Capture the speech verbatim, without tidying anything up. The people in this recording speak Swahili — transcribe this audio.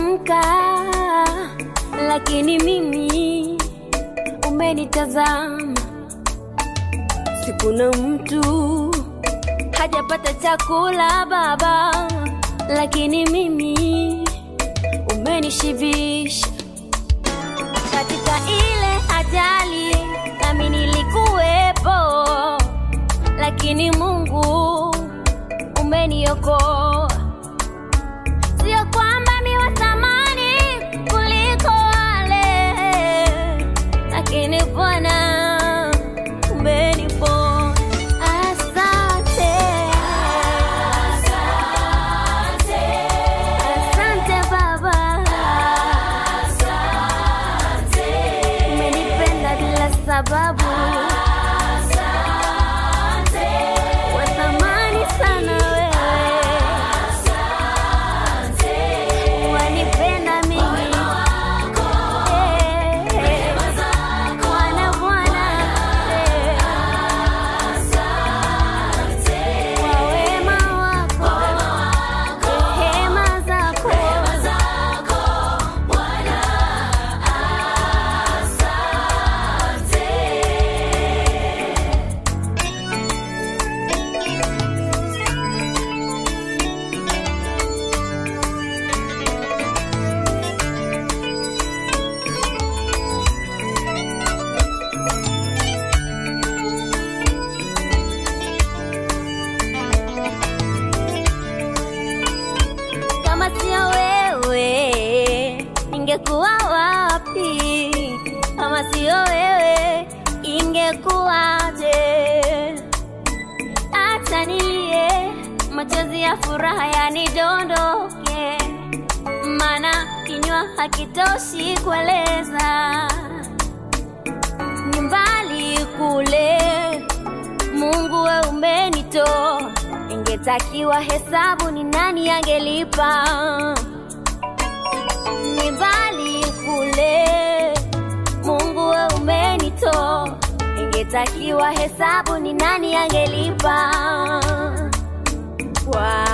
umetamka, lakini mimi umenitazama. Sikuna mtu hajapata chakula baba, lakini mimi umenishibisha. Katika ile ajali nami nilikuwepo, lakini Mungu umeniokoa. Sio kwamba mimi wa thamani kuliko wale, lakini Bwana umeniponya. Asante, asante, asante Baba, asante, umenipenda bila sababu. Ingekuwa wapi kama sio wewe, ingekuwaje? Acha nilie, machozi ya furaha yanidondoke, maana kinywa hakitoshi kueleza. Ni mbali kule, Mungu wewe umenitoa, ingetakiwa hesabu ni nani angelipa. Ni mbali kule, Mungu wewe umenitoa, ingetakiwa hesabu ni nani angelipa. Wow.